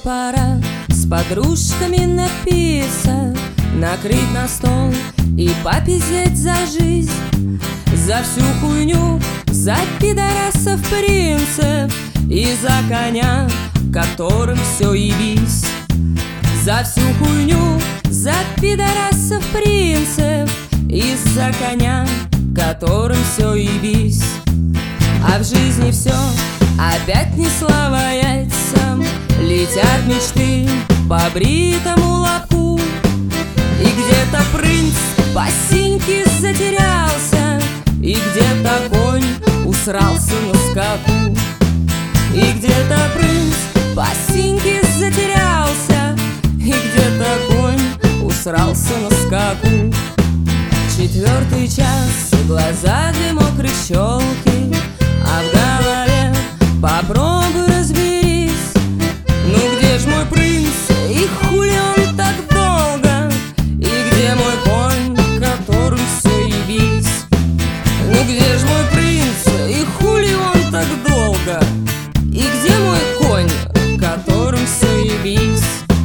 пора с подружками напиться, накрыть на стол и попиздеть за жизнь, за всю хуйню, за пидорасов принцев и за коня, которым все ебись. За всю хуйню, за пидорасов принцев и за коня, которым все ебись. А в жизни все опять не слава яйцам, летят мечты по бритому лобку. И где-то принц по синьке затерялся, и где-то конь усрался на скаку. И где-то принц по синьке затерялся, и где-то конь усрался на скаку. 4 час, глаза для мокрой щелки, а в голове попробуй разберись. Ну где ж мой принц, и хули он так долго? И где мой конь, которым все ебись? Ну где ж мой принц, и хули он так долго? И где мой конь, которым все ебись?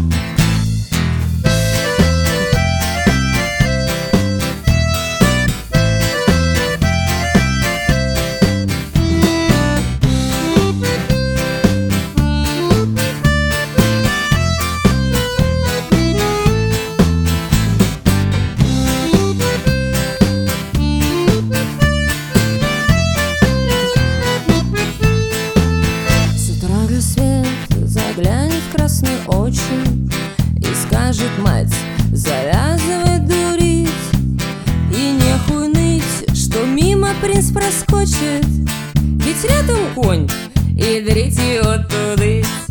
Заглянет в красные очи и скажет: мать, завязывай дурить, и нехуй ныть, что мимо принц проскочит, ведь рядом конь, и дрить его тудыть.